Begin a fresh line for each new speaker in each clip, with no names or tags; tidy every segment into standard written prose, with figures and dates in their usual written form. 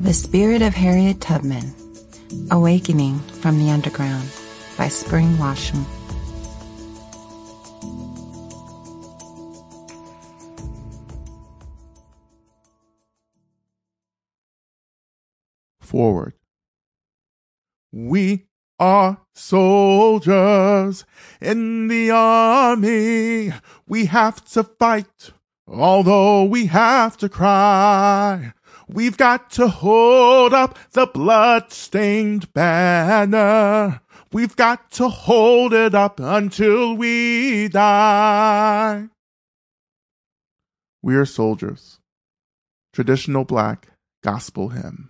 The Spirit of Harriet Tubman, Awakening from the Underground by Spring Washam.
Forward. We are soldiers in the army. We have to fight, although we have to cry. We've got to hold up the blood-stained banner. We've got to hold it up until we die. We are soldiers. Traditional Black gospel hymn.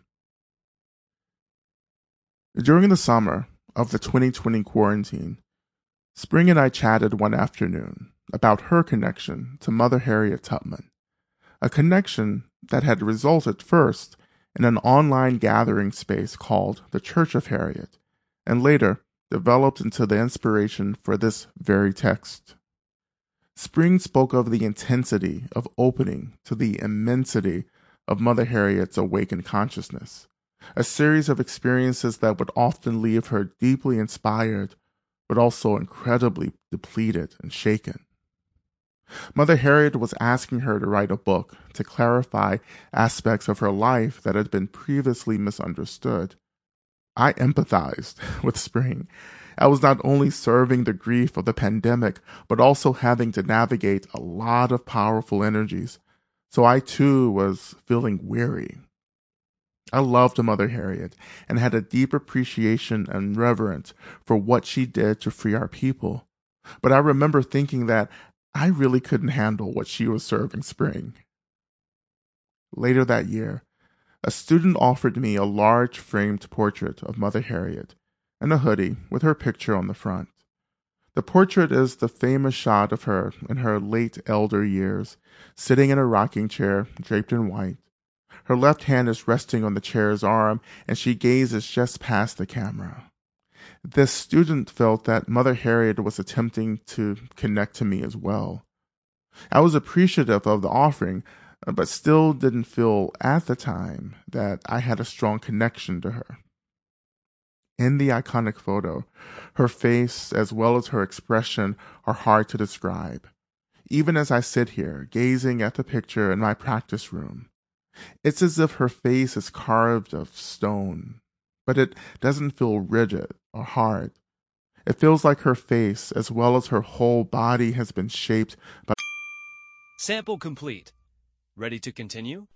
During the summer of the 2020 quarantine, Spring and I chatted one afternoon about her connection to Mother Harriet Tubman, a connection that had resulted first in an online gathering space called the Church of Harriet, and later developed into the inspiration for this very text. Spring spoke of the intensity of opening to the immensity of Mother Harriet's awakened consciousness, a series of experiences that would often leave her deeply inspired, but also incredibly depleted and shaken. Mother Harriet was asking her to write a book to clarify aspects of her life that had been previously misunderstood. I empathized with Spring. I was not only serving the grief of the pandemic, but also having to navigate a lot of powerful energies. So I too was feeling weary. I loved Mother Harriet and had a deep appreciation and reverence for what she did to free our people. But I remember thinking that I really couldn't handle what she was serving Spring. Later that year, a student offered me a large framed portrait of Mother Harriet and a hoodie with her picture on the front. The portrait is the famous shot of her in her late elder years, sitting in a rocking chair draped in white. Her left hand is resting on the chair's arm, and she gazes just past the camera. This student felt that Mother Harriet was attempting to connect to me as well. I was appreciative of the offering, but still didn't feel at the time that I had a strong connection to her. In the iconic photo, her face as well as her expression are hard to describe. Even as I sit here, gazing at the picture in my practice room, it's as if her face is carved of stone, but it doesn't feel rigid or hard. It feels like her face, as well as her whole body, has been shaped by...
Sample complete. Ready to continue?